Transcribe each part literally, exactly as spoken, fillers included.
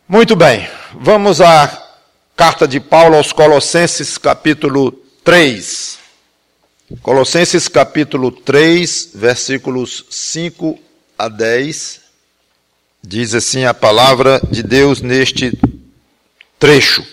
Muito bem, vamos à carta de Paulo aos Colossenses, capítulo três. Colossenses, capítulo três, versículos cinco a dez. Diz assim a palavra de Deus neste trecho.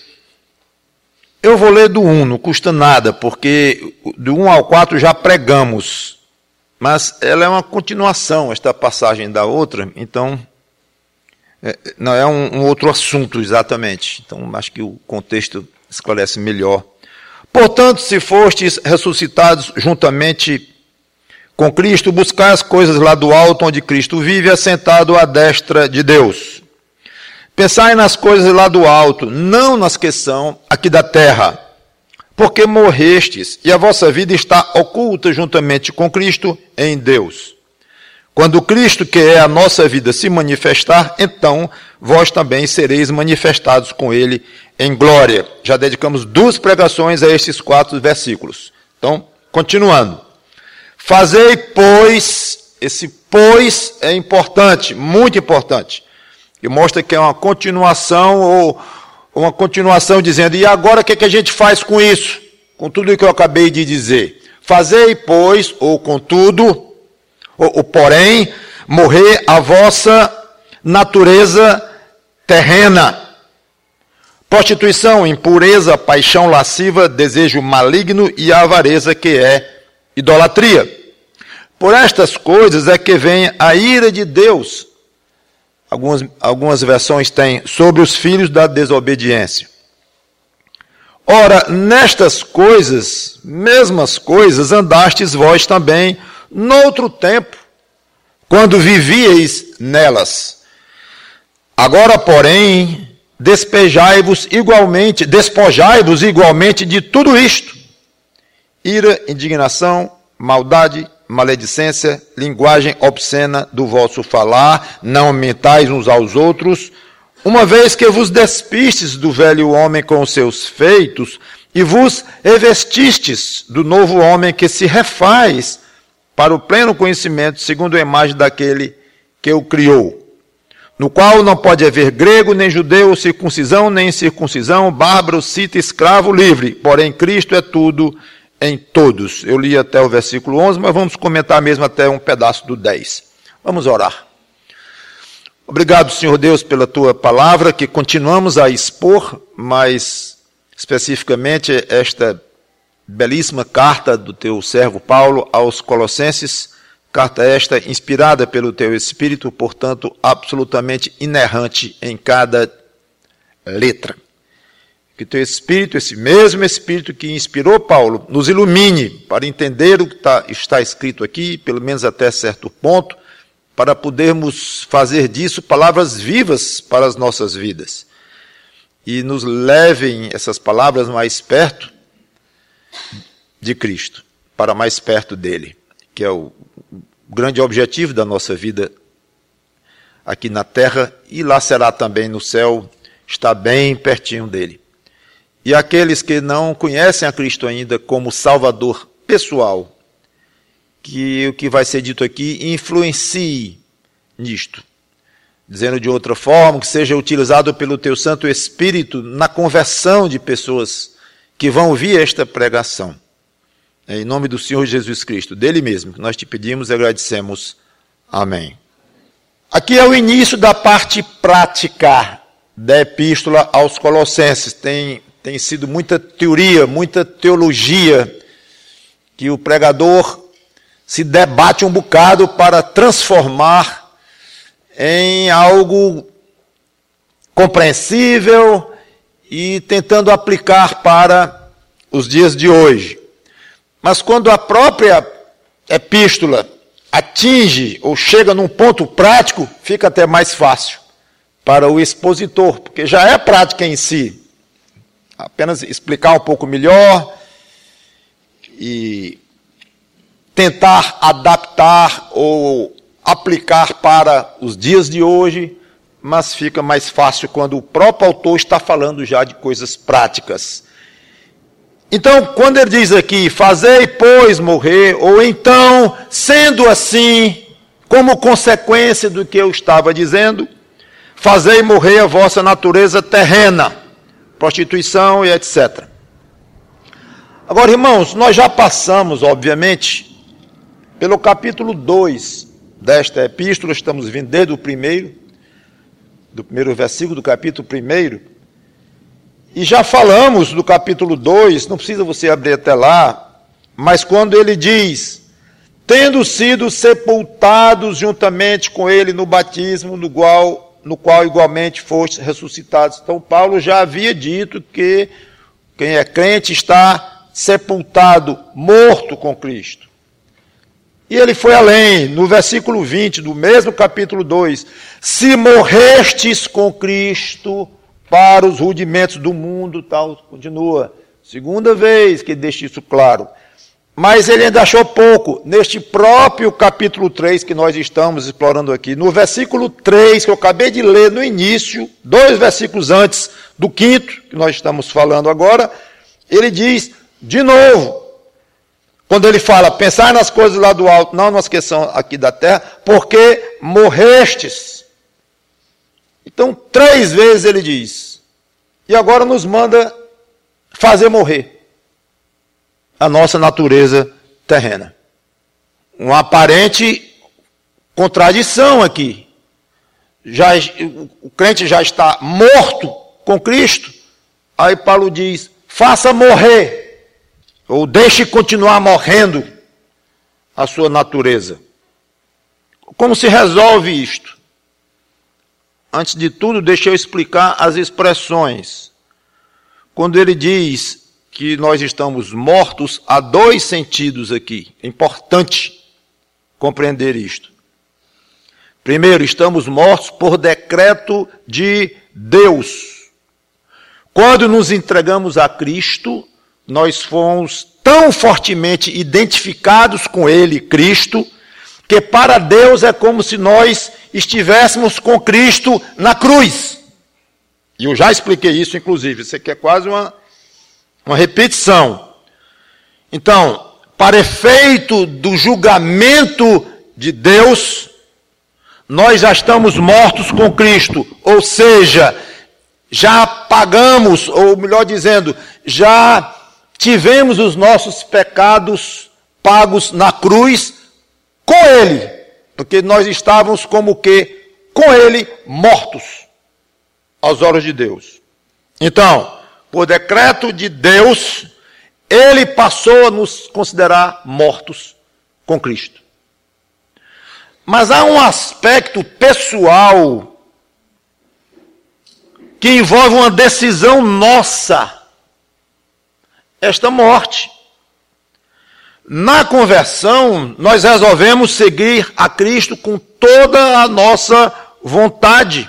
Eu vou ler do um, não custa nada, porque do um ao quatro já pregamos, mas ela é uma continuação, esta passagem da outra, então é, não é um, um outro assunto exatamente. Então acho que o contexto esclarece melhor. Portanto, se fostes ressuscitados juntamente com Cristo, buscai as coisas lá do alto, onde Cristo vive, assentado à destra de Deus. Pensai nas coisas lá do alto, não nas que são aqui da terra, porque morrestes, e a vossa vida está oculta juntamente com Cristo em Deus. Quando Cristo, que é a nossa vida, se manifestar, então vós também sereis manifestados com Ele em glória. Já dedicamos duas pregações a estes quatro versículos. Então, continuando. Fazei, pois, esse pois é importante, muito importante, e mostra que é uma continuação, ou uma continuação dizendo, e agora o que, é que a gente faz com isso? Com tudo o que eu acabei de dizer. Fazei, pois, ou contudo, ou, ou porém, morrer a vossa natureza terrena. Prostituição, impureza, paixão lasciva, desejo maligno e a avareza, que é idolatria. Por estas coisas é que vem a ira de Deus. Algumas, algumas versões têm sobre os filhos da desobediência. Ora, nestas coisas, mesmas coisas, andastes vós também noutro tempo, quando vivieis nelas. Agora, porém, despejai-vos igualmente, despojai-vos igualmente de tudo isto: ira, indignação, maldade, maledicência, linguagem obscena do vosso falar, não mentais uns aos outros, uma vez que vos despistes do velho homem com os seus feitos, e vos revestistes do novo homem que se refaz para o pleno conhecimento, segundo a imagem daquele que o criou, no qual não pode haver grego, nem judeu, circuncisão, nem incircuncisão, bárbaro, cita, escravo, livre, porém Cristo é tudo em todos. Eu li até o versículo onze, mas vamos comentar mesmo até um pedaço do dez. Vamos orar. Obrigado, Senhor Deus, pela Tua palavra, que continuamos a expor, mas especificamente esta belíssima carta do Teu servo Paulo aos Colossenses, carta esta inspirada pelo Teu Espírito, portanto, absolutamente inerrante em cada letra. Que Teu Espírito, esse mesmo Espírito que inspirou Paulo, nos ilumine para entender o que está, está escrito aqui, pelo menos até certo ponto, para podermos fazer disso palavras vivas para as nossas vidas. E nos levem essas palavras mais perto de Cristo, para mais perto dele, que é o grande objetivo da nossa vida aqui na terra, e lá será também no céu, está bem pertinho dele. E aqueles que não conhecem a Cristo ainda como Salvador pessoal, que o que vai ser dito aqui influencie nisto. Dizendo de outra forma, que seja utilizado pelo Teu Santo Espírito na conversão de pessoas que vão ouvir esta pregação. Em nome do Senhor Jesus Cristo, dele mesmo, que nós te pedimos e agradecemos. Amém. Aqui é o início da parte prática da epístola aos Colossenses. Tem Tem sido muita teoria, muita teologia, que o pregador se debate um bocado para transformar em algo compreensível e tentando aplicar para os dias de hoje. Mas quando a própria epístola atinge ou chega num ponto prático, fica até mais fácil para o expositor, porque já é prática em si. Apenas explicar um pouco melhor e tentar adaptar ou aplicar para os dias de hoje, mas fica mais fácil quando o próprio autor está falando já de coisas práticas. Então, quando ele diz aqui, fazei, pois, morrer, ou então, sendo assim, como consequência do que eu estava dizendo, fazei morrer a vossa natureza terrena, prostituição e etcétera. Agora, irmãos, nós já passamos, obviamente, pelo capítulo dois desta epístola, estamos vindo desde o primeiro, do primeiro versículo do capítulo primeiro, e já falamos do capítulo dois, não precisa você abrir até lá, mas quando ele diz, tendo sido sepultados juntamente com ele no batismo, no qual, no qual igualmente fostes ressuscitados. Então Paulo já havia dito que quem é crente está sepultado, morto com Cristo. E ele foi além, no versículo vinte do mesmo capítulo dois, se morrestes com Cristo para os rudimentos do mundo, tal, continua. Segunda vez que ele deixa isso claro. Mas ele ainda achou pouco, neste próprio capítulo três que nós estamos explorando aqui, no versículo três, que eu acabei de ler no início, dois versículos antes do quinto, que nós estamos falando agora, ele diz, de novo, quando ele fala, pensar nas coisas lá do alto, não nas que são aqui da terra, porque morrestes. Então, três vezes ele diz, e agora nos manda fazer morrer a nossa natureza terrena. Uma aparente contradição aqui. Já, o crente já está morto com Cristo, aí Paulo diz, faça morrer, ou deixe continuar morrendo a sua natureza. Como se resolve isto? Antes de tudo, deixa eu explicar as expressões. Quando ele diz que nós estamos mortos, há dois sentidos aqui. É importante compreender isto. Primeiro, estamos mortos por decreto de Deus. Quando nos entregamos a Cristo, nós fomos tão fortemente identificados com Ele, Cristo, que para Deus é como se nós estivéssemos com Cristo na cruz. E eu já expliquei isso, inclusive. Isso aqui é quase uma, uma repetição. Então, para efeito do julgamento de Deus, nós já estamos mortos com Cristo. Ou seja, já pagamos, ou melhor dizendo, já tivemos os nossos pecados pagos na cruz com Ele, porque nós estávamos como que com Ele mortos aos olhos de Deus. Então, por decreto de Deus, Ele passou a nos considerar mortos com Cristo. Mas há um aspecto pessoal que envolve uma decisão nossa, esta morte. Na conversão, nós resolvemos seguir a Cristo com toda a nossa vontade.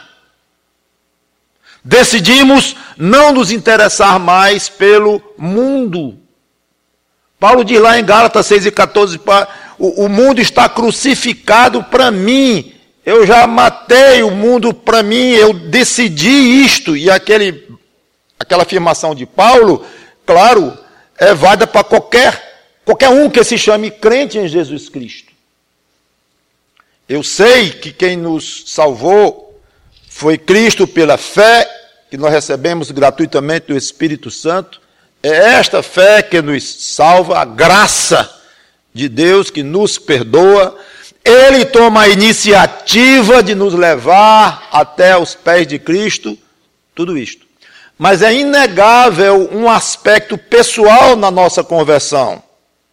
Decidimos não nos interessar mais pelo mundo. Paulo diz lá em Gálatas seis e catorze, o, o mundo está crucificado para mim. Eu já matei o mundo para mim, eu decidi isto. E aquele, aquela afirmação de Paulo, claro, é válida para qualquer Qualquer um que se chame crente em Jesus Cristo. Eu sei que quem nos salvou foi Cristo pela fé, que nós recebemos gratuitamente do Espírito Santo. É esta fé que nos salva, a graça de Deus que nos perdoa. Ele toma a iniciativa de nos levar até os pés de Cristo, tudo isto. Mas é inegável um aspecto pessoal na nossa conversão.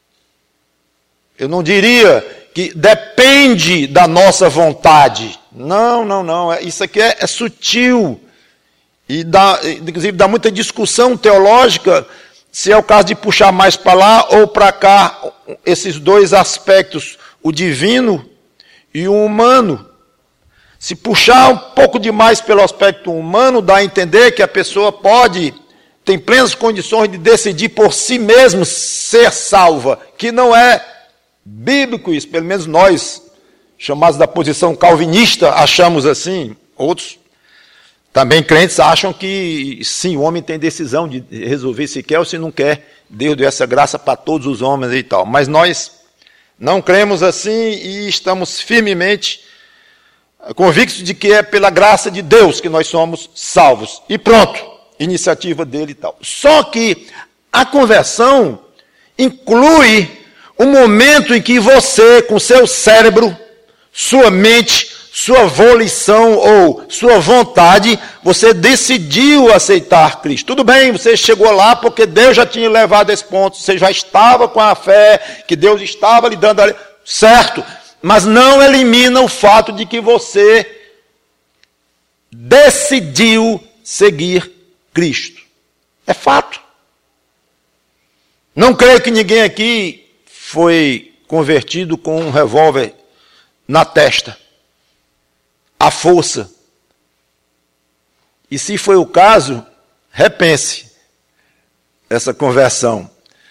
Eu não diria que depende da nossa vontade. Não, não, não. Isso aqui é, é sutil. E dá, inclusive dá muita discussão teológica se é o caso de puxar mais para lá ou para cá esses dois aspectos, o divino e o humano. Se puxar um pouco demais pelo aspecto humano, dá a entender que a pessoa pode, tem plenas condições de decidir por si mesmo ser salva, que não é bíblico isso, pelo menos nós, chamados da posição calvinista, achamos assim. Outros, também crentes, acham que sim, o homem tem decisão de resolver se quer ou se não quer. Deus deu essa graça para todos os homens e tal. Mas nós não cremos assim e estamos firmemente convictos de que é pela graça de Deus que nós somos salvos. E pronto, iniciativa dele e tal. Só que a conversão inclui o momento em que você, com seu cérebro, sua mente, sua volição ou sua vontade, você decidiu aceitar Cristo. Tudo bem, você chegou lá porque Deus já tinha levado a esse ponto, você já estava com a fé, que Deus estava lhe dando, a... certo, mas não elimina o fato de que você decidiu seguir Cristo. É fato. Não creio que ninguém aqui foi convertido com um revólver na testa, à força. E se foi o caso, repense essa conversão.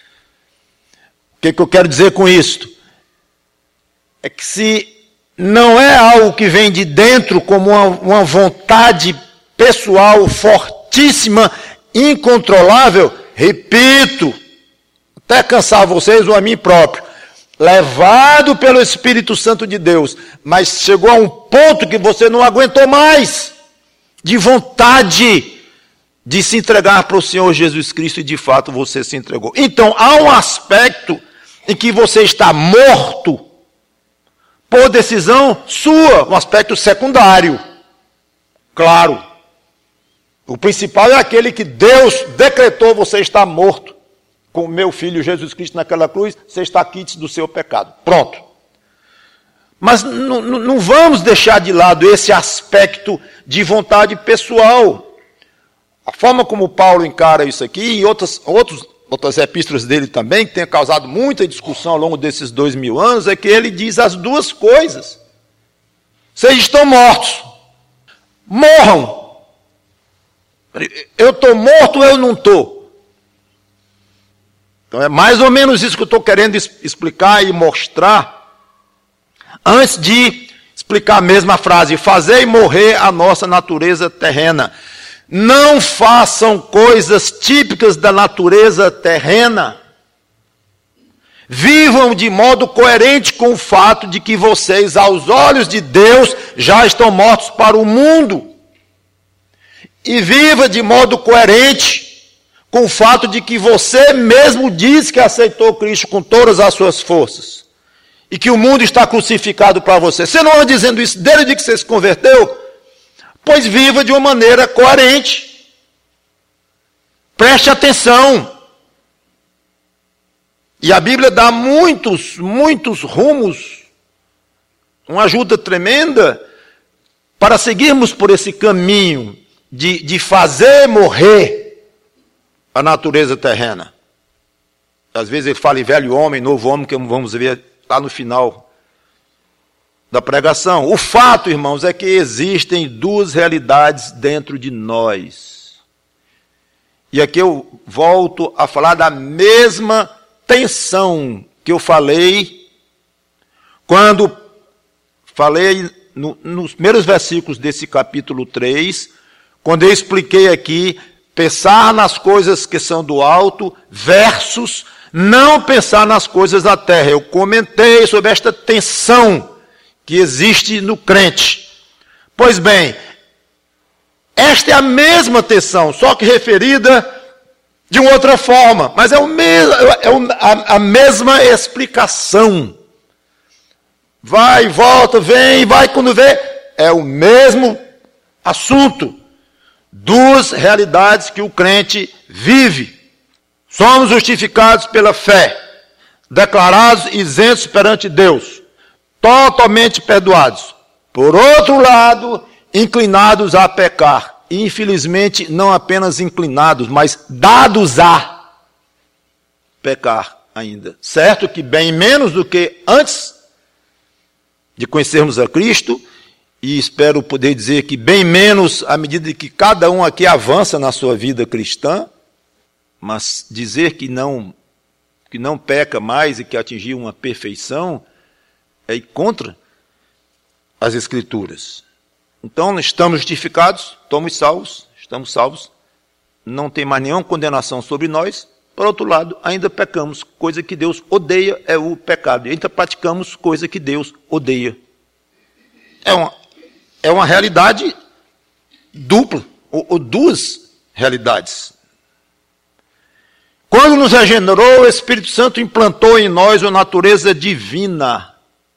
O que, que eu quero dizer com isto? É que se não é algo que vem de dentro como uma, uma vontade pessoal fortíssima, incontrolável, repito, até cansar vocês ou a mim próprio, levado pelo Espírito Santo de Deus, mas chegou a um ponto que você não aguentou mais, de vontade de se entregar para o Senhor Jesus Cristo, e de fato você se entregou. Então, há um aspecto em que você está morto, por decisão sua, um aspecto secundário. Claro, o principal é aquele que Deus decretou, você está morto. Com o meu filho Jesus Cristo naquela cruz, você está quite do seu pecado. Pronto. Mas não, não vamos deixar de lado esse aspecto de vontade pessoal. A forma como Paulo encara isso aqui, e outras, outros, outras epístolas dele também, que tem causado muita discussão ao longo desses dois mil anos, é que ele diz as duas coisas. Vocês estão mortos. Morram. Eu estou morto ou eu não estou? Então é mais ou menos isso que eu estou querendo explicar e mostrar, antes de explicar a mesma frase: fazei morrer a nossa natureza terrena. Não façam coisas típicas da natureza terrena. Vivam de modo coerente com o fato de que vocês, aos olhos de Deus, já estão mortos para o mundo. E viva de modo coerente com o fato de que você mesmo diz que aceitou Cristo com todas as suas forças, e que o mundo está crucificado para você. Você não anda dizendo isso desde que você se converteu? Pois viva de uma maneira coerente. Preste atenção. E a Bíblia dá muitos, muitos rumos, uma ajuda tremenda, para seguirmos por esse caminho de, de fazer morrer a natureza terrena. Às vezes ele fala em velho homem, novo homem, que vamos ver lá no final da pregação. O fato, irmãos, é que existem duas realidades dentro de nós. E aqui eu volto a falar da mesma tensão que eu falei quando falei no, nos primeiros versículos desse capítulo três, quando eu expliquei aqui pensar nas coisas que são do alto versus não pensar nas coisas da terra. Eu comentei sobre esta tensão que existe no crente. Pois bem, esta é a mesma tensão, só que referida de uma outra forma, mas é, o mesmo, é a, a mesma explicação. Vai, volta, vem, vai, quando vê, é o mesmo assunto. Duas realidades que o crente vive. Somos justificados pela fé, declarados isentos perante Deus, totalmente perdoados. Por outro lado, inclinados a pecar. Infelizmente, não apenas inclinados, mas dados a pecar ainda. Certo que bem menos do que antes de conhecermos a Cristo, e espero poder dizer que bem menos à medida que cada um aqui avança na sua vida cristã, mas dizer que não, que não peca mais e que atingiu uma perfeição é ir contra as Escrituras. Então, estamos justificados, estamos salvos, estamos salvos, não tem mais nenhuma condenação sobre nós. Por outro lado, ainda pecamos, coisa que Deus odeia é o pecado, e ainda praticamos coisa que Deus odeia. É uma é uma realidade dupla, ou, ou duas realidades. Quando nos regenerou, o Espírito Santo implantou em nós a natureza divina,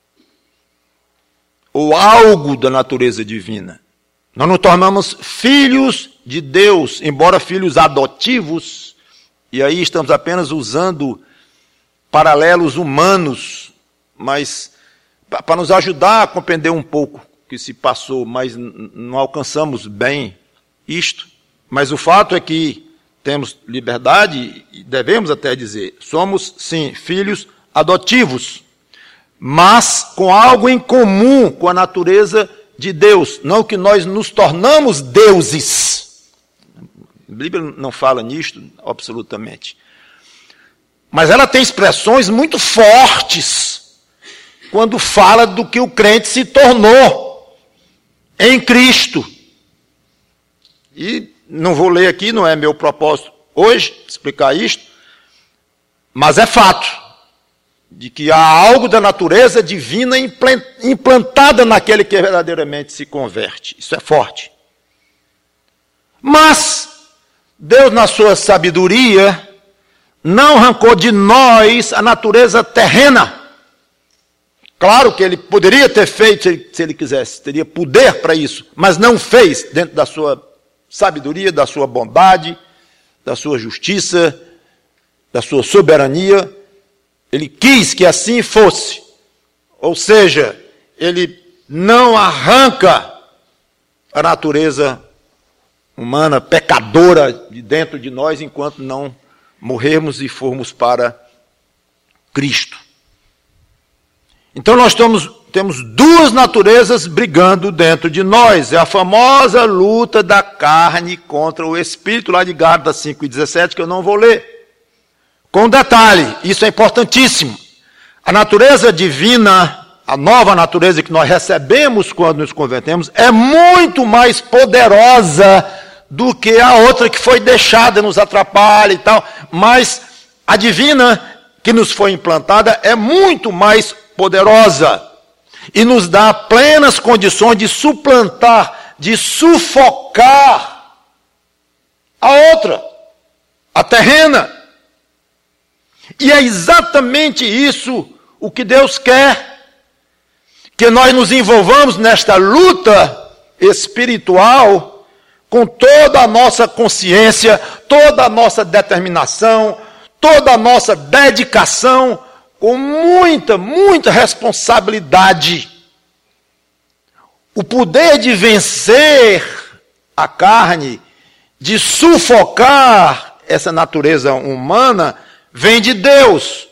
ou algo da natureza divina. Nós nos tornamos filhos de Deus, embora filhos adotivos, e aí estamos apenas usando paralelos humanos, mas para nos ajudar a compreender um pouco o que se passou, mas não alcançamos bem isto. Mas o fato é que temos liberdade, e devemos até dizer, somos, sim, filhos adotivos, mas com algo em comum com a natureza de Deus, não que nós nos tornamos deuses. A Bíblia não fala nisto, absolutamente. Mas ela tem expressões muito fortes quando fala do que o crente se tornou em Cristo. E não vou ler aqui, não é meu propósito hoje explicar isto, mas é fato de que há algo da natureza divina implantada naquele que verdadeiramente se converte. Isso é forte. Mas Deus, na sua sabedoria, não arrancou de nós a natureza terrena. Claro que ele poderia ter feito, se ele, se ele quisesse, teria poder para isso, mas não fez dentro da sua sabedoria, da sua bondade, da sua justiça, da sua soberania. Ele quis que assim fosse. Ou seja, ele não arranca a natureza humana pecadora de dentro de nós enquanto não morrermos e formos para Cristo. Então nós temos, temos duas naturezas brigando dentro de nós. É a famosa luta da carne contra o espírito, lá de Gálatas cinco e dezessete, que eu não vou ler. Com detalhe, isso é importantíssimo. A natureza divina, a nova natureza que nós recebemos quando nos convertemos, é muito mais poderosa do que a outra que foi deixada, nos atrapalha e tal. Mas a divina que nos foi implantada é muito mais poderosa e nos dá plenas condições de suplantar, de sufocar a outra, a terrena. E é exatamente isso o que Deus quer, que nós nos envolvamos nesta luta espiritual com toda a nossa consciência, toda a nossa determinação, toda a nossa dedicação, com muita, muita responsabilidade. O poder de vencer a carne, de sufocar essa natureza humana, vem de Deus.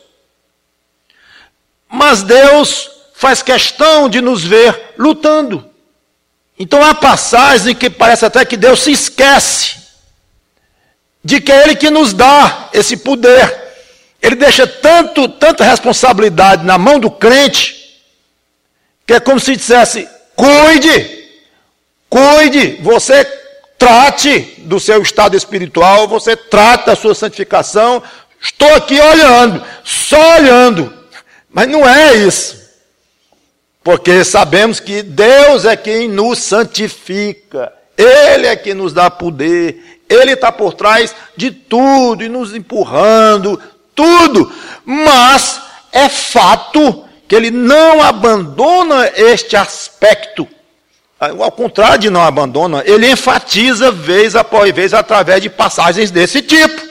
Mas Deus faz questão de nos ver lutando. Então há passagens em que parece até que Deus se esquece de que é Ele que nos dá esse poder. Ele deixa tanto, tanta responsabilidade na mão do crente, que é como se dissesse, cuide, cuide, você trate do seu estado espiritual, você trate da sua santificação, estou aqui olhando, só olhando. Mas não é isso. Porque sabemos que Deus é quem nos santifica. Ele é quem nos dá poder. Ele está por trás de tudo e nos empurrando, tudo. Mas é fato que Ele não abandona este aspecto. Ao contrário de não abandona, Ele enfatiza vez após vez através de passagens desse tipo.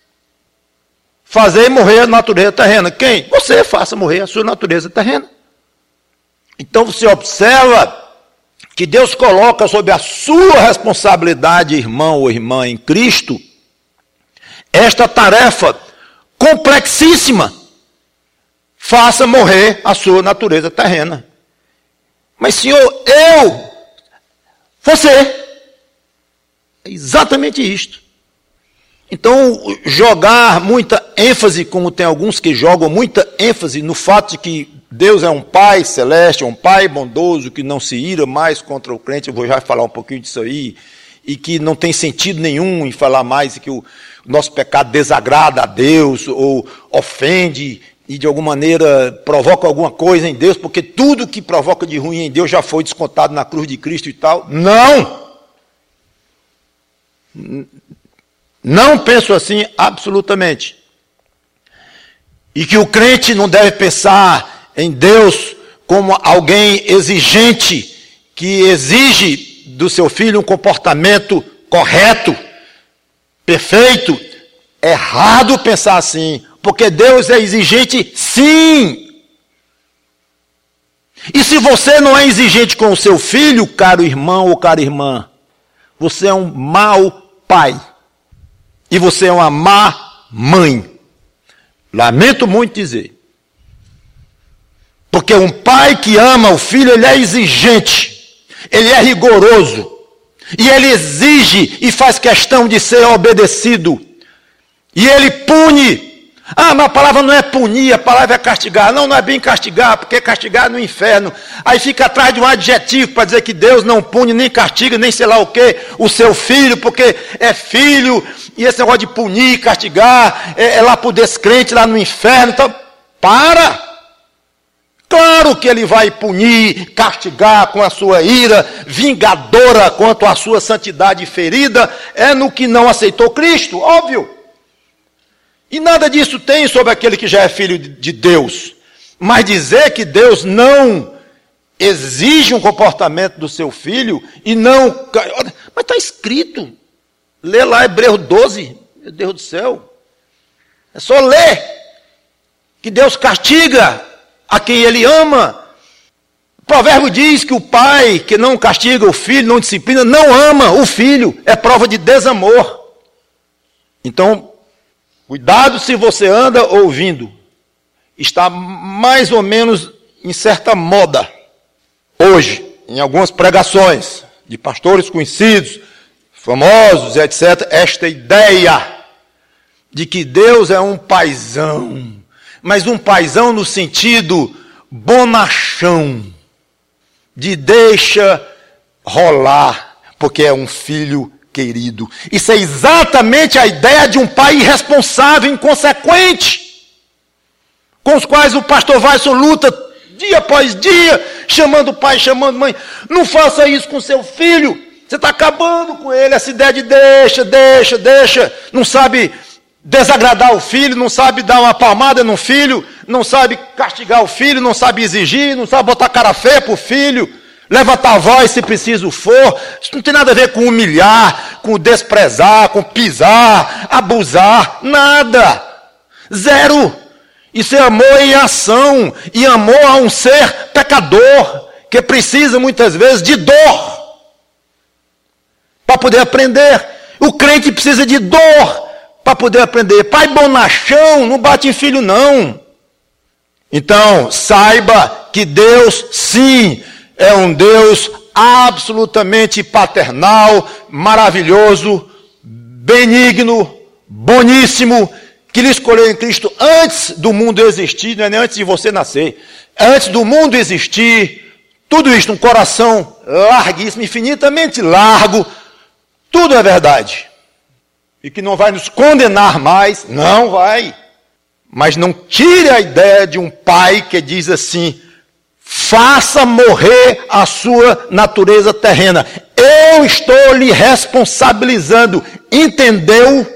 Fazer morrer a natureza terrena. Quem? Você faça morrer a sua natureza terrena. Então você observa que Deus coloca sob a sua responsabilidade, irmão ou irmã em Cristo, esta tarefa complexíssima. Faça morrer a sua natureza terrena. Mas, Senhor, eu, você, é exatamente isto. Então, jogar muita ênfase, como tem alguns que jogam muita ênfase no fato de que Deus é um Pai celeste, um Pai bondoso, que não se ira mais contra o crente, eu vou já falar um pouquinho disso aí, e que não tem sentido nenhum em falar mais, que o nosso pecado desagrada a Deus, ou ofende, e de alguma maneira provoca alguma coisa em Deus, porque tudo que provoca de ruim em Deus já foi descontado na cruz de Cristo e tal. Não! Não penso assim absolutamente. E que o crente não deve pensar em Deus como alguém exigente, que exige do seu filho um comportamento correto, perfeito. Errado pensar assim, porque Deus é exigente, sim. E se você não é exigente com o seu filho, caro irmão ou cara irmã, você é um mau pai. E você é uma má mãe. Lamento muito dizer. Porque um pai que ama o filho, ele é exigente. Ele é rigoroso. E ele exige e faz questão de ser obedecido. E ele pune. Ah, mas a palavra não é punir, a palavra é castigar. Não, não é bem castigar, porque castigar é no inferno. Aí fica atrás de um adjetivo para dizer que Deus não pune, nem castiga, nem sei lá o quê, o seu filho, porque é filho. E esse negócio de punir, castigar, é, é lá para o descrente, lá no inferno. Então, para! Claro que ele vai punir, castigar com a sua ira, vingadora quanto à sua santidade ferida, é no que não aceitou Cristo, óbvio. E nada disso tem sobre aquele que já é filho de Deus. Mas dizer que Deus não exige um comportamento do seu filho e não... Mas está escrito. Lê lá Hebreus doze. Meu Deus do céu. É só ler. Que Deus castiga a quem ele ama. O provérbio diz que o pai que não castiga o filho, não disciplina, não ama o filho. É prova de desamor. Então... cuidado se você anda ouvindo. Está mais ou menos em certa moda, hoje, em algumas pregações de pastores conhecidos, famosos, etcétera, esta ideia de que Deus é um paizão, mas um paizão no sentido bonachão, de deixa rolar, porque é um filho querido. Isso é exatamente a ideia de um pai irresponsável, inconsequente, com os quais o pastor Weisson luta dia após dia, chamando o pai, chamando a mãe. Não faça isso com seu filho, você está acabando com ele. Essa ideia de deixa, deixa, deixa, não sabe desagradar o filho, não sabe dar uma palmada no filho, não sabe castigar o filho, não sabe exigir, não sabe botar cara feia para o filho, levantar a voz se preciso for. Isso não tem nada a ver com humilhar, com desprezar, com pisar, abusar, nada. Zero. Isso é amor em ação, e amor a um ser pecador, que precisa muitas vezes de dor, para poder aprender. O crente precisa de dor, para poder aprender. Pai bonachão, não bate em filho não. Então, saiba que Deus, sim, é um Deus absolutamente paternal, maravilhoso, benigno, boníssimo, que lhe escolheu em Cristo antes do mundo existir, não é nem antes de você nascer, antes do mundo existir, tudo isso, um coração larguíssimo, infinitamente largo, tudo é verdade. E que não vai nos condenar mais, não vai. Mas não tire a ideia de um pai que diz assim: faça morrer a sua natureza terrena. Eu estou lhe responsabilizando. Entendeu?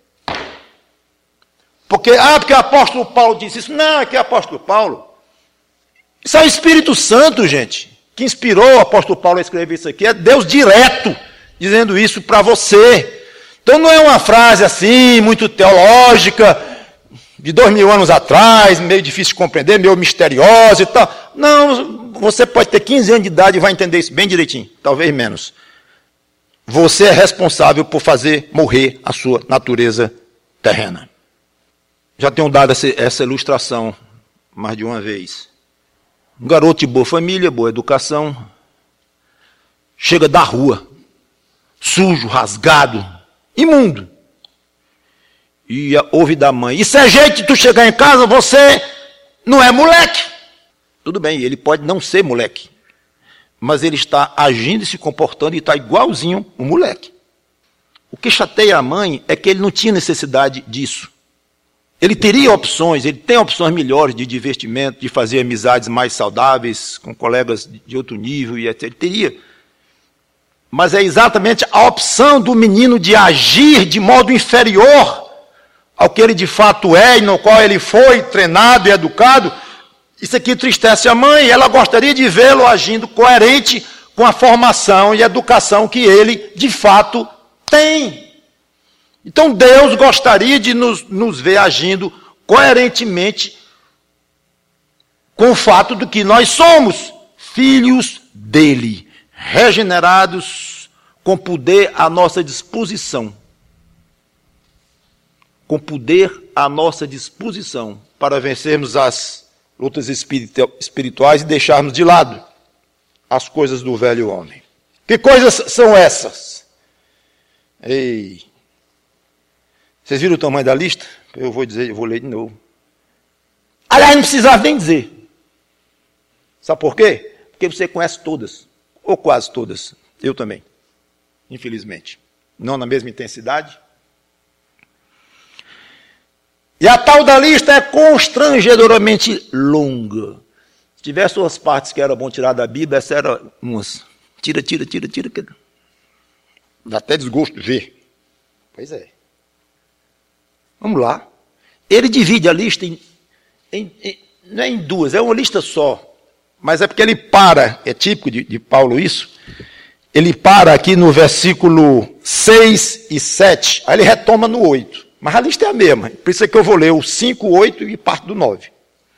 Porque, ah, porque o apóstolo Paulo disse isso. Não, é que é o apóstolo Paulo. Isso é o Espírito Santo, gente, que inspirou o apóstolo Paulo a escrever isso aqui. É Deus direto dizendo isso para você. Então não é uma frase assim, muito teológica, de dois mil anos atrás, meio difícil de compreender, meio misteriosa e tal. Não, você pode ter quinze anos de idade e vai entender isso bem direitinho, talvez menos. Você é responsável por fazer morrer a sua natureza terrena. Já tenho dado essa, essa ilustração mais de uma vez. Um garoto de boa família, boa educação, chega da rua, sujo, rasgado, imundo. E ouve da mãe: isso é jeito de tu chegar em casa, você não é moleque. Tudo bem, ele pode não ser moleque, mas ele está agindo e se comportando e está igualzinho um moleque. O que chateia a mãe é que ele não tinha necessidade disso. Ele teria opções, ele tem opções melhores de divertimento, de fazer amizades mais saudáveis, com colegas de outro nível, e etcétera. Ele teria. Mas é exatamente a opção do menino de agir de modo inferior ao que ele de fato é, e no qual ele foi treinado e educado. Isso aqui entristece a mãe, e ela gostaria de vê-lo agindo coerente com a formação e educação que ele de fato tem. Então Deus gostaria de nos, nos ver agindo coerentemente com o fato de que nós somos filhos dele, regenerados, com poder à nossa disposição. Com poder à nossa disposição para vencermos as lutas espirituais e deixarmos de lado as coisas do velho homem. Que coisas são essas? Ei... Vocês viram o tamanho da lista? Eu vou dizer, eu vou ler de novo. Aliás, não precisava nem dizer. Sabe por quê? Porque você conhece todas, ou quase todas. Eu também, infelizmente. Não na mesma intensidade. E a tal da lista é constrangedoramente longa. Se tivesse duas partes que era bom tirar da Bíblia, essa era umas. Tira, tira, tira, tira. Dá até desgosto ver. Pois é. Vamos lá. Ele divide a lista em, em, em, não é em duas, é uma lista só. Mas é porque ele para, é típico de, de Paulo isso, ele para aqui no versículo seis e sete, aí ele retoma no oito. Mas a lista é a mesma, por isso é que eu vou ler o cinco, oito e parte do nove.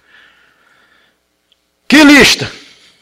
Que lista?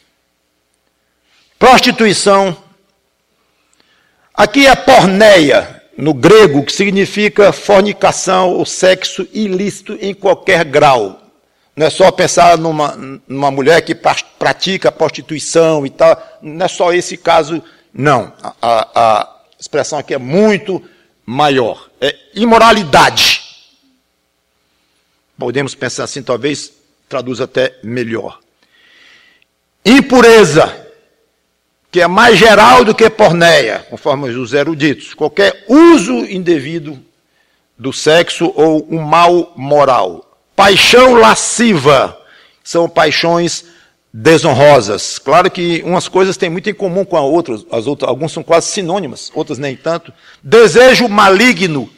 Prostituição. Aqui é porneia, no grego, que significa fornicação ou sexo ilícito em qualquer grau. Não é só pensar numa, numa mulher que pratica prostituição e tal, não é só esse caso, não. A, a, a expressão aqui é muito maior. É imoralidade. Podemos pensar assim, talvez traduz até melhor. Impureza, que é mais geral do que porneia, conforme os eruditos. Qualquer uso indevido do sexo ou um mal moral. Paixão lasciva, são paixões desonrosas. Claro que umas coisas têm muito em comum com as outras, as outras, algumas são quase sinônimas, outras nem tanto. Desejo maligno.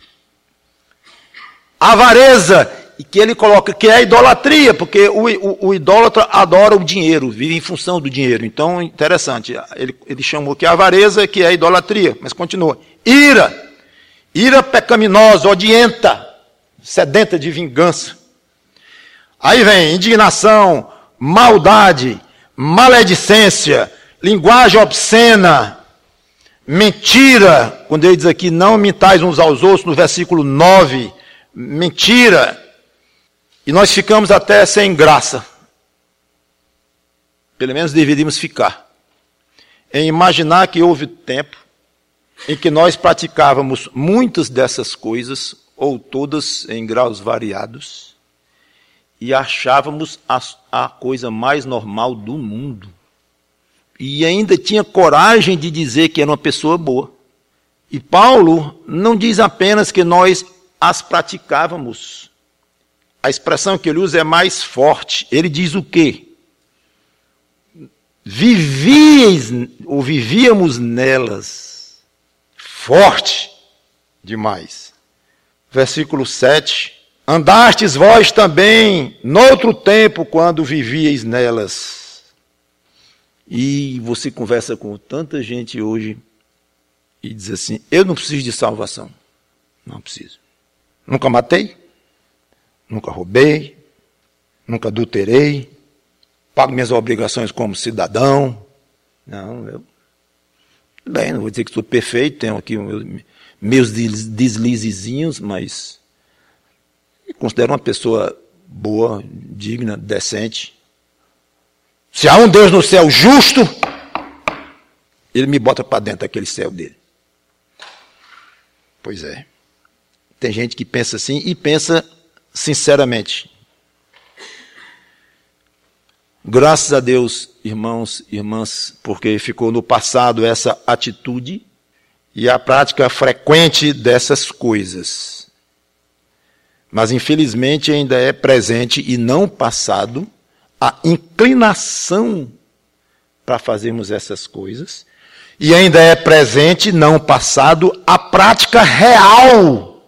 Avareza, e que ele coloca que é idolatria, porque o, o, o idólatra adora o dinheiro, vive em função do dinheiro. Então, interessante, ele, ele chamou que a avareza, que é idolatria, mas continua. Ira, ira pecaminosa, odienta, sedenta de vingança. Aí vem indignação, maldade, maledicência, linguagem obscena, mentira, quando ele diz aqui, não mentais uns aos outros, no versículo nove, mentira. E nós ficamos até sem graça. Pelo menos deveríamos ficar. Em imaginar que houve tempo em que nós praticávamos muitas dessas coisas, ou todas em graus variados, e achávamos a, a coisa mais normal do mundo. E ainda tinha coragem de dizer que era uma pessoa boa. E Paulo não diz apenas que nós as praticávamos. A expressão que ele usa é mais forte. Ele diz o quê? Vivíeis, ou vivíamos nelas. Forte demais. Versículo sete. Andastes vós também, noutro tempo, quando vivíeis nelas. E você conversa com tanta gente hoje e diz assim, eu não preciso de salvação. Não preciso. Nunca matei. Nunca roubei, nunca adulterei, pago minhas obrigações como cidadão. Não, eu... Bem, não vou dizer que sou perfeito, tenho aqui meus deslizezinhos, mas me considero uma pessoa boa, digna, decente. Se há um Deus no céu justo, ele me bota para dentro daquele céu dele. Pois é. Tem gente que pensa assim e pensa sinceramente. Graças a Deus, irmãos e irmãs, porque ficou no passado essa atitude e a prática frequente dessas coisas. Mas, infelizmente, ainda é presente e não passado a inclinação para fazermos essas coisas. E ainda é presente, não passado, a prática real,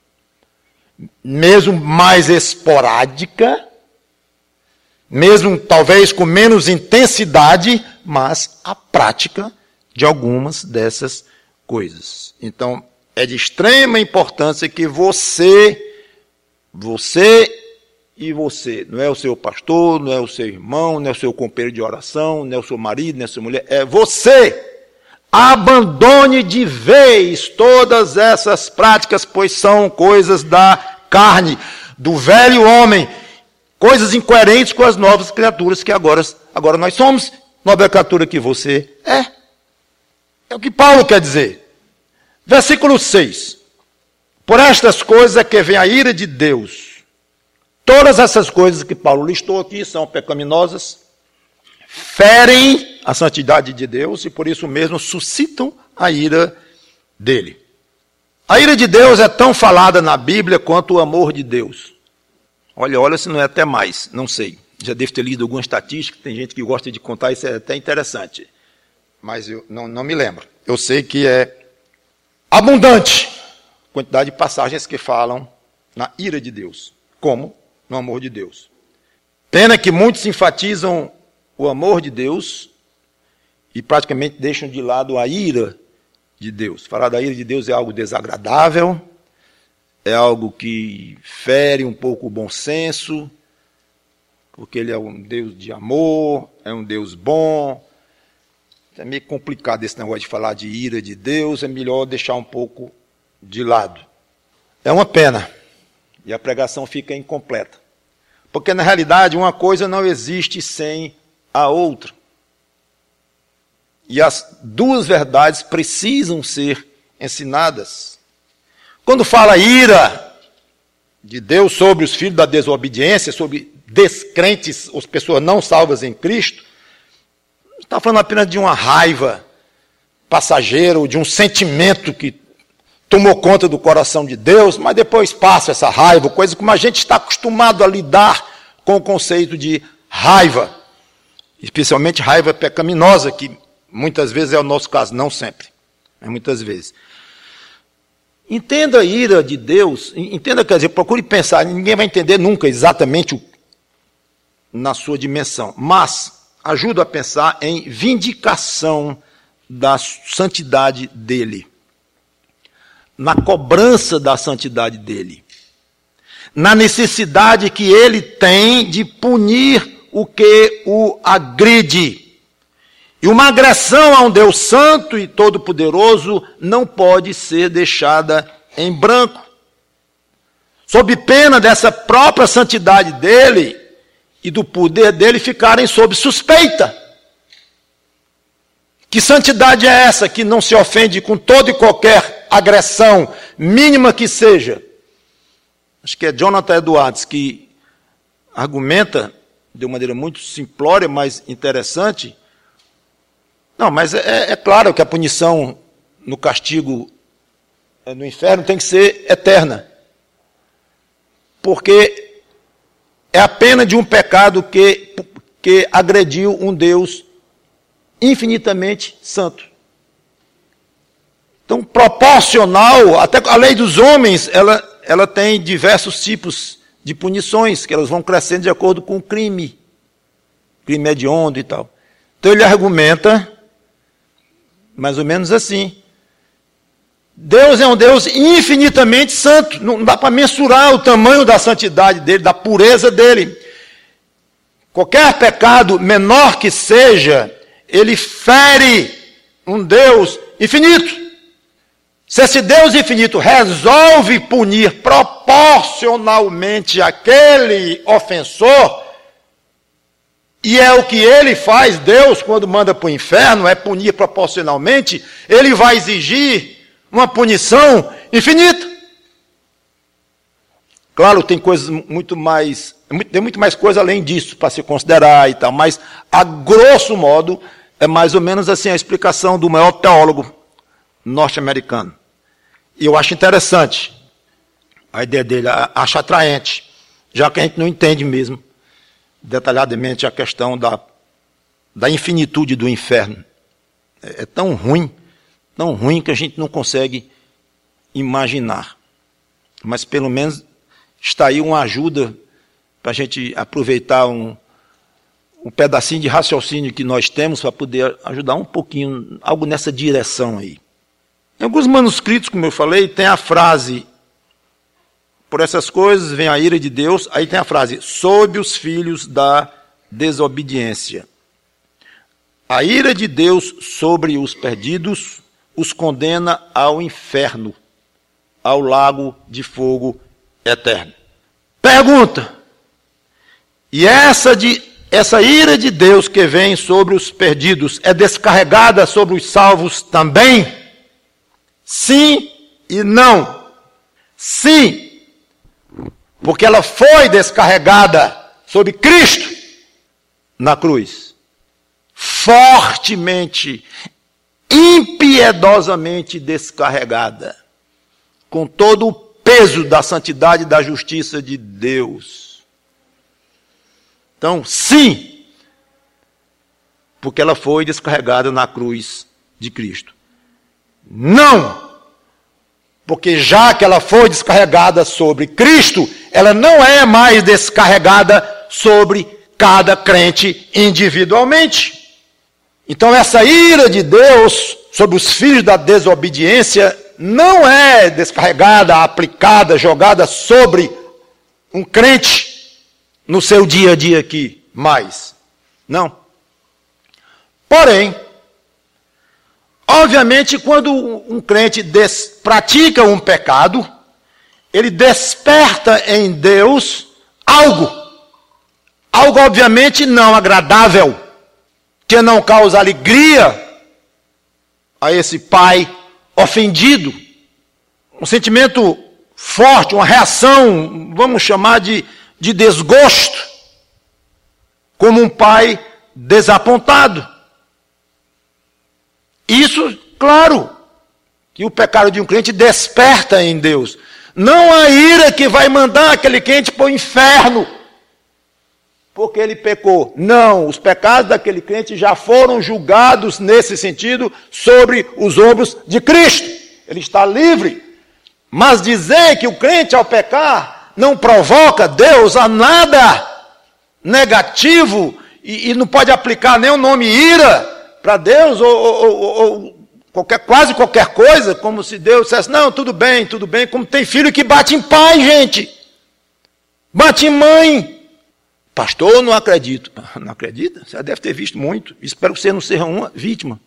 mesmo mais esporádica, mesmo talvez com menos intensidade, mas a prática de algumas dessas coisas. Então, é de extrema importância que você, você e você, não é o seu pastor, não é o seu irmão, não é o seu companheiro de oração, não é o seu marido, não é a sua mulher, é você. Abandone de vez todas essas práticas, pois são coisas da carne, do velho homem, coisas incoerentes com as novas criaturas que agora, agora nós somos, nova criatura que você é. É o que Paulo quer dizer. Versículo seis. Por estas coisas é que vem a ira de Deus. Todas essas coisas que Paulo listou aqui são pecaminosas, ferem a santidade de Deus e por isso mesmo suscitam a ira dele. A ira de Deus é tão falada na Bíblia quanto o amor de Deus. Olha, olha se não é até mais, não sei. Já devo ter lido alguma estatística, tem gente que gosta de contar, isso é até interessante. Mas eu não, não me lembro. Eu sei que é abundante a quantidade de passagens que falam na ira de Deus, como no amor de Deus. Pena que muitos enfatizam o amor de Deus e praticamente deixam de lado a ira de Deus. Falar da ira de Deus é algo desagradável, é algo que fere um pouco o bom senso, porque ele é um Deus de amor, é um Deus bom. É meio complicado esse negócio de falar de ira de Deus, é melhor deixar um pouco de lado. É uma pena, e a pregação fica incompleta. Porque, na realidade, uma coisa não existe sem a outra. E as duas verdades precisam ser ensinadas. Quando fala ira de Deus sobre os filhos da desobediência, sobre descrentes, as pessoas não salvas em Cristo, não está falando apenas de uma raiva passageira, ou de um sentimento que tomou conta do coração de Deus, mas depois passa essa raiva, coisa como a gente está acostumado a lidar com o conceito de raiva. Especialmente raiva pecaminosa, que muitas vezes é o nosso caso, não sempre, mas muitas vezes. Entenda a ira de Deus, entenda, quer dizer, procure pensar, ninguém vai entender nunca exatamente o, na sua dimensão, mas ajuda a pensar em vindicação da santidade dele, na cobrança da santidade dele, na necessidade que ele tem de punir o que o agride. E uma agressão a um Deus santo e todo-poderoso não pode ser deixada em branco. Sob pena dessa própria santidade dele e do poder dele ficarem sob suspeita. Que santidade é essa que não se ofende com toda e qualquer agressão, mínima que seja? Acho que é Jonathan Edwards que argumenta de uma maneira muito simplória, mas interessante. Não, mas é, é claro que a punição no castigo no inferno tem que ser eterna. Porque é a pena de um pecado que, que agrediu um Deus infinitamente santo. Então, proporcional, até a lei dos homens, ela, ela tem diversos tipos de punições, que elas vão crescendo de acordo com o crime. Crime hediondo e tal. Então ele argumenta mais ou menos assim. Deus é um Deus infinitamente santo. Não dá para mensurar o tamanho da santidade dele, da pureza dele. Qualquer pecado, menor que seja, ele fere um Deus infinito. Se esse Deus infinito resolve punir proporcionalmente aquele ofensor, e é o que ele faz, Deus, quando manda para o inferno, é punir proporcionalmente, ele vai exigir uma punição infinita. Claro, tem coisas muito mais, tem muito mais coisa além disso para se considerar e tal, mas, a grosso modo, é mais ou menos assim a explicação do maior teólogo norte-americano. E eu acho interessante A ideia dele acha atraente, já que a gente não entende mesmo detalhadamente a questão da, da infinitude do inferno. É, é tão ruim, tão ruim que a gente não consegue imaginar. Mas pelo menos está aí uma ajuda para a gente aproveitar um, um pedacinho de raciocínio que nós temos para poder ajudar um pouquinho, algo nessa direção aí. Em alguns manuscritos, como eu falei, tem a frase: por essas coisas vem a ira de Deus. Aí tem a frase: sob os filhos da desobediência. A ira de Deus sobre os perdidos os condena ao inferno, ao lago de fogo eterno. Pergunta: e essa, de, essa ira de Deus que vem sobre os perdidos é descarregada sobre os salvos também? Sim e não. Sim, porque ela foi descarregada sobre Cristo na cruz. Fortemente, impiedosamente descarregada, com todo o peso da santidade e da justiça de Deus. Então, sim, porque ela foi descarregada na cruz de Cristo. Não, porque já que ela foi descarregada sobre Cristo, ela não é mais descarregada sobre cada crente individualmente. Então essa ira de Deus sobre os filhos da desobediência não é descarregada, aplicada, jogada sobre um crente no seu dia a dia aqui, mais. Não. Porém, obviamente, quando um crente des, pratica um pecado, ele desperta em Deus algo. Algo, obviamente, não agradável, que não causa alegria a esse pai ofendido. Um sentimento forte, uma reação, vamos chamar de, de desgosto, como um pai desapontado. Isso, claro, que o pecado de um crente desperta em Deus. Não a ira que vai mandar aquele crente para o inferno, porque ele pecou. Não, os pecados daquele crente já foram julgados nesse sentido sobre os ombros de Cristo. Ele está livre. Mas dizer que o crente ao pecar não provoca Deus a nada negativo e, e não pode aplicar nem o nome ira para Deus ou, ou, ou qualquer, quase qualquer coisa, como se Deus dissesse: não, tudo bem, tudo bem, como tem filho que bate em pai, gente. Bate em mãe. Pastor, não acredito. Não acredita? Você deve ter visto muito. Espero que você não seja uma vítima.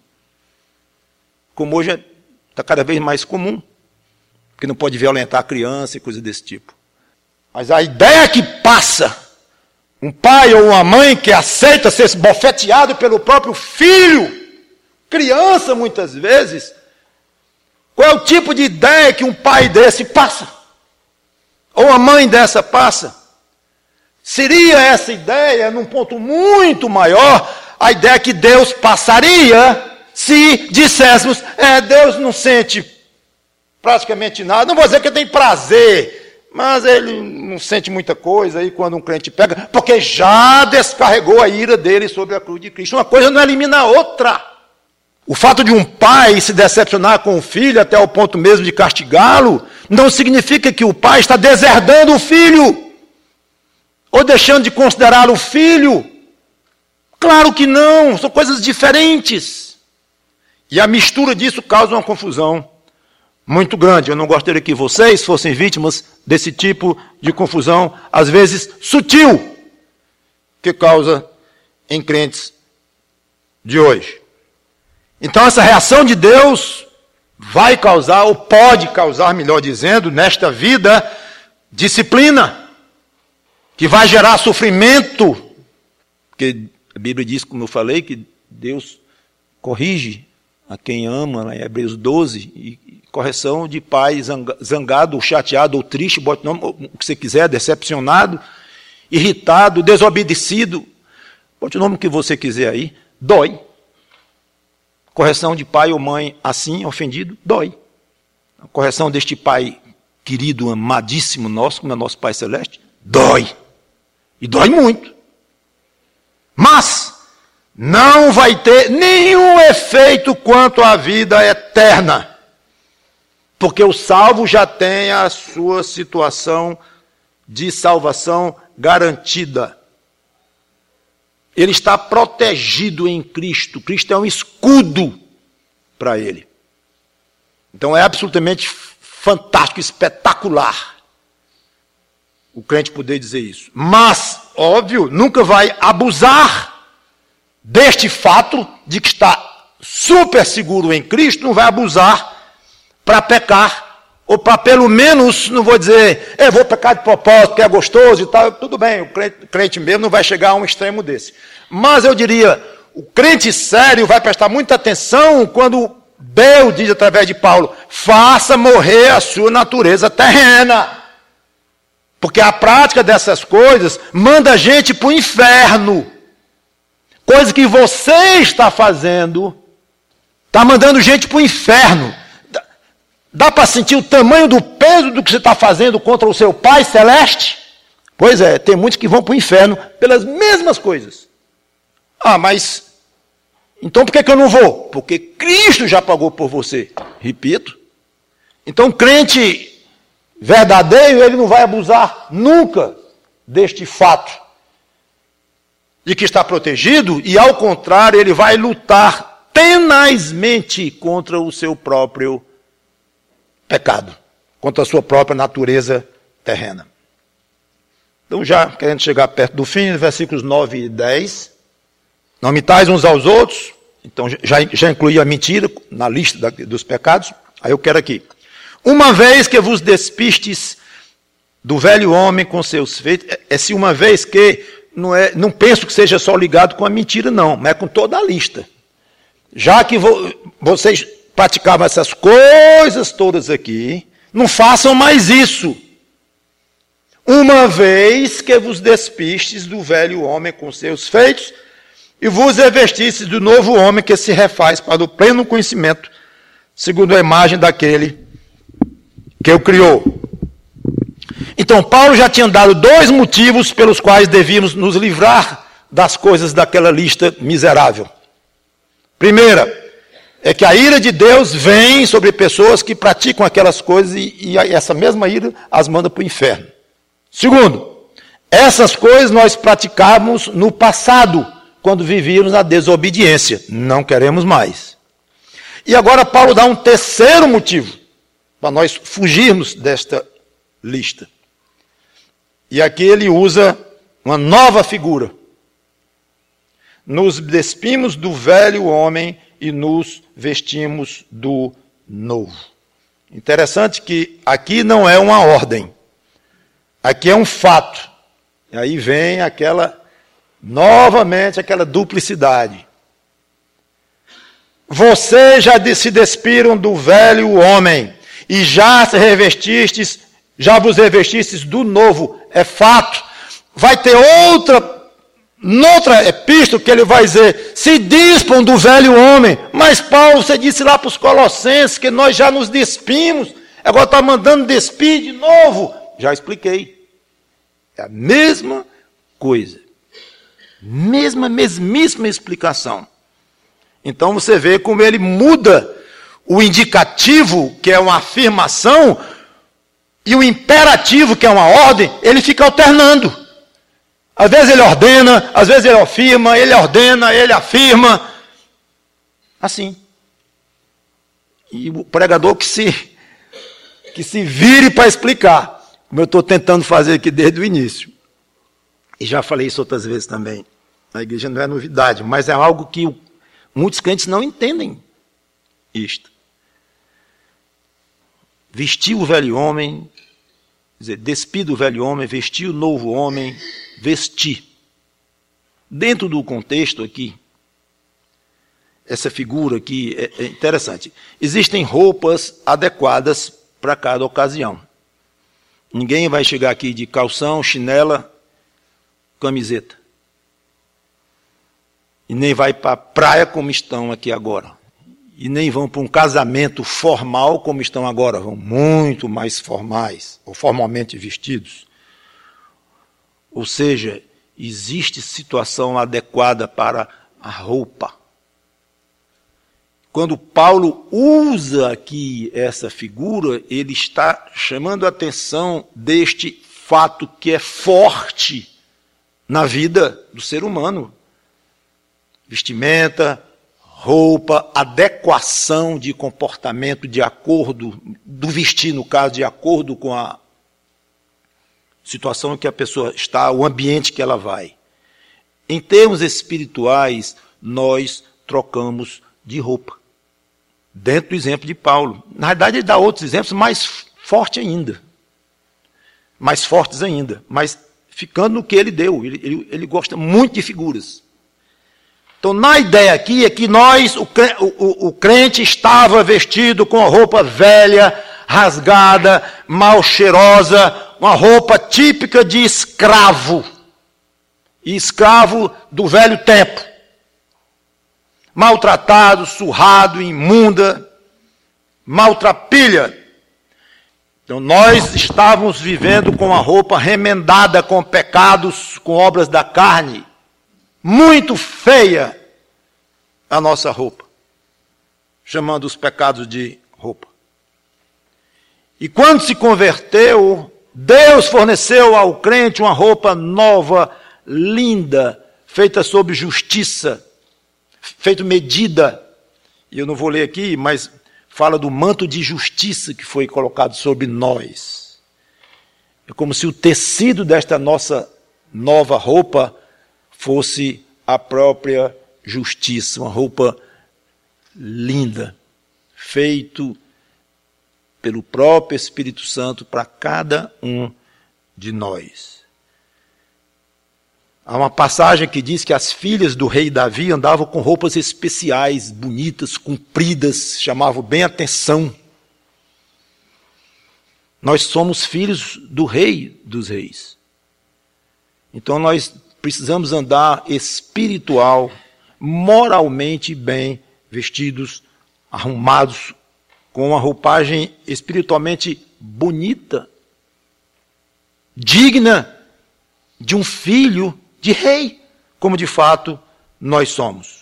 Como hoje está cada vez mais comum. Porque não pode violentar a criança e coisa desse tipo. Mas a ideia que passa, um pai ou uma mãe que aceita ser bofeteado pelo próprio filho, criança muitas vezes, qual é o tipo de ideia que um pai desse passa? Ou uma mãe dessa passa? Seria essa ideia, num ponto muito maior, a ideia que Deus passaria se disséssemos: é, Deus não sente praticamente nada. Não vou dizer que ele tem prazer, mas ele não sente muita coisa aí quando um crente pega, porque já descarregou a ira dele sobre a cruz de Cristo. Uma coisa não elimina a outra. O fato de um pai se decepcionar com o filho até o ponto mesmo de castigá-lo, não significa que o pai está deserdando o filho, ou deixando de considerá-lo filho. Claro que não, são coisas diferentes. E a mistura disso causa uma confusão muito grande. Eu não gostaria que vocês fossem vítimas desse tipo de confusão, às vezes sutil, que causa em crentes de hoje. Então essa reação de Deus vai causar, ou pode causar, melhor dizendo, nesta vida, disciplina, que vai gerar sofrimento, porque a Bíblia diz, como eu falei, que Deus corrige a quem ama, lá em Hebreus doze, e correção de pai zangado, ou chateado, ou triste, bote o nome, o que você quiser, decepcionado, irritado, desobedecido, bote o nome que você quiser aí, dói. Correção de pai ou mãe assim, ofendido, dói. A correção deste pai querido, amadíssimo nosso, como é nosso Pai Celeste, dói. E dói muito. Mas não vai ter nenhum efeito quanto à vida eterna. Porque o salvo já tem a sua situação de salvação garantida. Ele está protegido em Cristo. Cristo é um escudo para ele. Então é absolutamente fantástico, espetacular o crente poder dizer isso. Mas, óbvio, nunca vai abusar deste fato de que está super seguro em Cristo, não vai abusar para pecar, ou para pelo menos, não vou dizer, eu vou pecar de propósito, que é gostoso e tal, tudo bem, o crente, crente mesmo não vai chegar a um extremo desse. Mas eu diria, o crente sério vai prestar muita atenção quando Deus diz através de Paulo, faça morrer a sua natureza terrena. Porque a prática dessas coisas manda a gente para o inferno. Coisa que você está fazendo, está mandando gente para o inferno. Dá, dá para sentir o tamanho do peso do que você está fazendo contra o seu Pai Celeste? Pois é, tem muitos que vão para o inferno pelas mesmas coisas. Ah, mas então por que, que eu não vou? Porque Cristo já pagou por você. Repito. Então, crente verdadeiro, ele não vai abusar nunca deste fato de que está protegido, e ao contrário, ele vai lutar tenazmente contra o seu próprio pecado, contra a sua própria natureza terrena. Então, já querendo chegar perto do fim, versículos nove e dez, não imitais uns aos outros, então já, já incluí a mentira na lista da, dos pecados, aí eu quero aqui. Uma vez que vos despistes do velho homem com seus feitos, esse uma vez que não, é, não penso que seja só ligado com a mentira, não, mas é com toda a lista. Já que vo, vocês praticavam essas coisas todas aqui, não façam mais isso. Uma vez que vos despistes do velho homem com seus feitos, e vos revestistes do novo homem que se refaz para o pleno conhecimento, segundo a imagem daquele que o criou. Então, Paulo já tinha dado dois motivos pelos quais devíamos nos livrar das coisas daquela lista miserável. Primeira, é que a ira de Deus vem sobre pessoas que praticam aquelas coisas e, e essa mesma ira as manda para o inferno. Segundo, essas coisas nós praticávamos no passado, quando vivíamos na desobediência. Não queremos mais. E agora Paulo dá um terceiro motivo para nós fugirmos desta lista. E aqui ele usa uma nova figura. Nos despimos do velho homem e nos vestimos do novo. Interessante que aqui não é uma ordem. Aqui é um fato. E aí vem aquela, novamente, aquela duplicidade. Vocês já se despiram do velho homem e já se revestistes, já vos revestistes do novo. É fato. Vai ter outra, noutra epístola que ele vai dizer, se dispam do velho homem. Mas Paulo, você disse lá para os Colossenses que nós já nos despimos, agora está mandando despir de novo. Já expliquei. É a mesma coisa. Mesma, mesmíssima explicação. Então você vê como ele muda o indicativo, que é uma afirmação, e o imperativo, que é uma ordem, ele fica alternando. Às vezes ele ordena, às vezes ele afirma, ele ordena, ele afirma. Assim. E o pregador que se, que se vire para explicar, como eu estou tentando fazer aqui desde o início. E já falei isso outras vezes também. A igreja não é novidade, mas é algo que o, muitos crentes não entendem isto. Vestir o velho homem, quer dizer, despir do velho homem, vestir o novo homem, vestir. Dentro do contexto aqui, essa figura aqui é, é interessante. Existem roupas adequadas para cada ocasião. Ninguém vai chegar aqui de calção, chinela, camiseta. E nem vai para a praia como estão aqui agora. e nem vão para um casamento formal como estão agora, vão muito mais formais, ou formalmente vestidos. Ou seja, existe situação adequada para a roupa. Quando Paulo usa aqui essa figura, ele está chamando a atenção deste fato que é forte na vida do ser humano. Vestimenta, roupa, adequação de comportamento de acordo, do vestir, no caso, de acordo com a situação em que a pessoa está, o ambiente que ela vai. Em termos espirituais, nós trocamos de roupa. Dentro do exemplo de Paulo. Na verdade, ele dá outros exemplos mais fortes ainda. Mais fortes ainda. Mas ficando no que ele deu. Ele, ele, ele gosta muito de figuras. Então, na ideia aqui é que nós, o, o, o crente estava vestido com a roupa velha, rasgada, mal cheirosa, uma roupa típica de escravo. E escravo do velho tempo. Maltratado, surrado, imunda, maltrapilha. Então nós estávamos vivendo com a roupa remendada com pecados, com obras da carne. Muito feia a nossa roupa. Chamando os pecados de roupa. E quando se converteu, Deus forneceu ao crente uma roupa nova, linda, feita sob justiça, feito medida. E eu não vou ler aqui, mas fala do manto de justiça que foi colocado sobre nós. É como se o tecido desta nossa nova roupa fosse a própria justiça, uma roupa linda, feito pelo próprio Espírito Santo para cada um de nós. Há uma passagem que diz que as filhas do rei Davi andavam com roupas especiais, bonitas, compridas, chamavam bem a atenção. Nós somos filhos do rei dos reis. Então nós precisamos andar espiritual, moralmente bem vestidos, arrumados, com uma roupagem espiritualmente bonita, digna de um filho de rei, como de fato nós somos.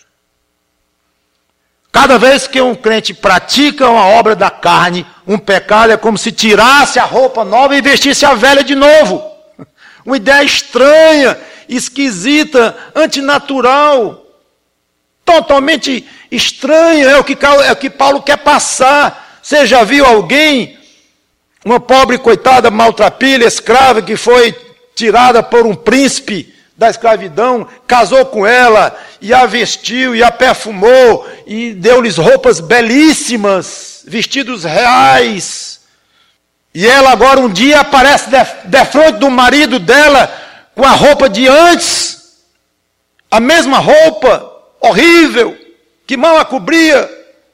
Cada vez que um crente pratica uma obra da carne, um pecado, é como se tirasse a roupa nova e vestisse a velha de novo. Uma ideia estranha, esquisita, antinatural, totalmente estranha, é o que, é o que Paulo quer passar. Você já viu alguém, uma pobre coitada maltrapilha, escrava, que foi tirada por um príncipe da escravidão, casou com ela, e a vestiu, e a perfumou, e deu-lhes roupas belíssimas, vestidos reais. E ela agora um dia aparece de, de frente do marido dela, com a roupa de antes, a mesma roupa, horrível, que mal a cobria,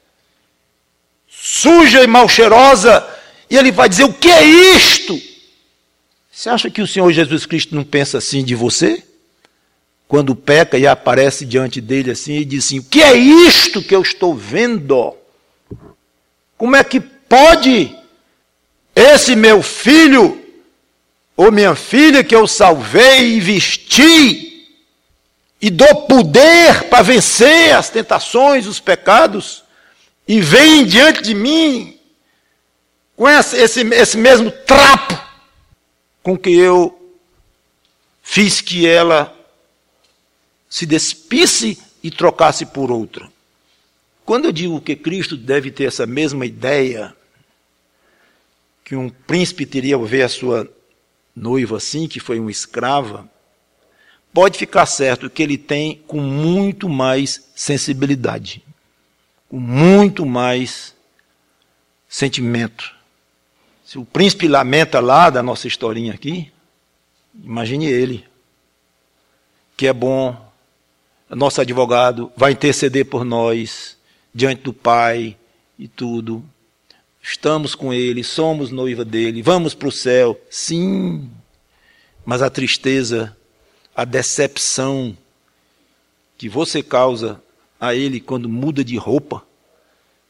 suja e mal cheirosa, e ele vai dizer: o que é isto? Você acha que o Senhor Jesus Cristo não pensa assim de você? Quando peca e aparece diante dele assim e diz assim: o que é isto que eu estou vendo? Como é que pode esse meu filho ou minha filha que eu salvei e vesti e dou poder para vencer as tentações, os pecados, e vem diante de mim com esse, esse, esse mesmo trapo com que eu fiz que ela se despisse e trocasse por outra? Quando eu digo que Cristo deve ter essa mesma ideia, que um príncipe teria ver a sua noiva assim, que foi uma escrava, pode ficar certo que ele tem com muito mais sensibilidade, com muito mais sentimento. Se o príncipe lamenta lá da nossa historinha aqui, imagine ele, que é bom, nosso advogado, vai interceder por nós, diante do Pai e tudo. Estamos com ele, somos noiva dele, vamos para o céu. Sim, mas a tristeza, a decepção que você causa a ele quando muda de roupa,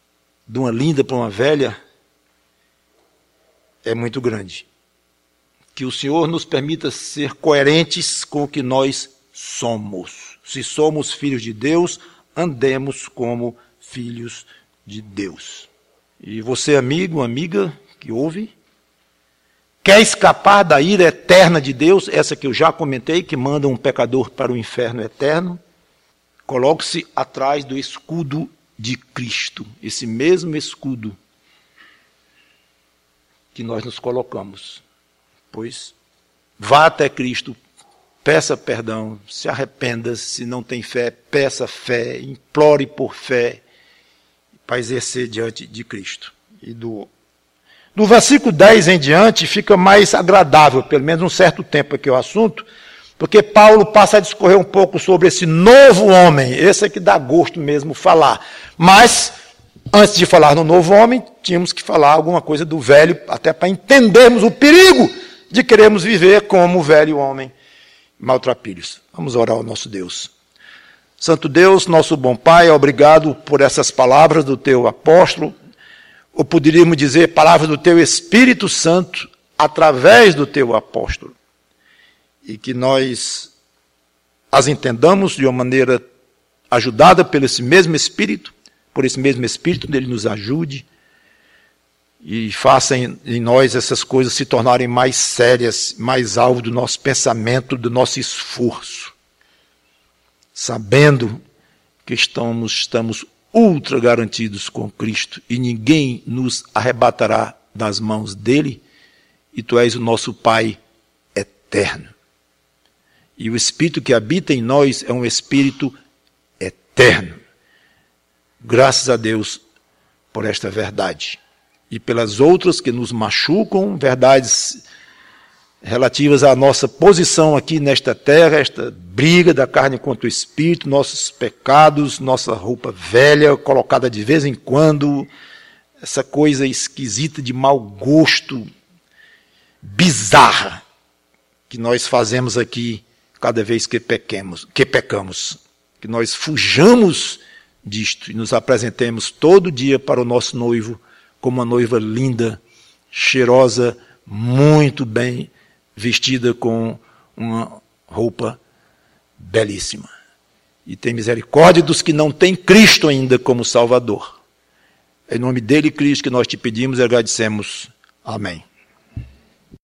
de uma linda para uma velha é muito grande. Que o Senhor nos permita ser coerentes com o que nós somos. Se somos filhos de Deus, andemos como filhos de Deus. E você, amigo, amiga, que ouve, quer escapar da ira eterna de Deus, essa que eu já comentei, que manda um pecador para o inferno eterno, coloque-se atrás do escudo de Cristo, esse mesmo escudo que nós nos colocamos. Pois vá até Cristo, peça perdão, se arrependa, se não tem fé, peça fé, implore por fé, para exercer diante de Cristo. E do, do versículo dez em diante fica mais agradável, pelo menos um certo tempo aqui o assunto, porque Paulo passa a discorrer um pouco sobre esse novo homem, esse é que dá gosto mesmo falar. Mas, antes de falar no novo homem, tínhamos que falar alguma coisa do velho, até para entendermos o perigo de queremos viver como o velho homem maltrapilhos. Vamos orar ao nosso Deus. Santo Deus, nosso bom Pai, obrigado por essas palavras do teu apóstolo, ou poderíamos dizer palavras do teu Espírito Santo, através do teu apóstolo. E que nós as entendamos de uma maneira ajudada por esse mesmo Espírito, por esse mesmo Espírito, ele nos ajude e faça em, em nós essas coisas se tornarem mais sérias, mais alvo do nosso pensamento, do nosso esforço, sabendo que estamos, estamos ultra garantidos com Cristo e ninguém nos arrebatará das mãos dele, e tu és o nosso Pai eterno. E o Espírito que habita em nós é um Espírito eterno. Graças a Deus por esta verdade. E pelas outras que nos machucam, verdades relativas à nossa posição aqui nesta terra, esta briga da carne contra o Espírito, nossos pecados, nossa roupa velha, colocada de vez em quando, essa coisa esquisita de mau gosto, bizarra, que nós fazemos aqui cada vez que pequemos, que pecamos, que nós fujamos disto e nos apresentemos todo dia para o nosso noivo como uma noiva linda, cheirosa, muito bem vestida com uma roupa belíssima. E tem misericórdia dos que não têm Cristo ainda como Salvador. Em nome dele, Cristo, que nós te pedimos e agradecemos. Amém.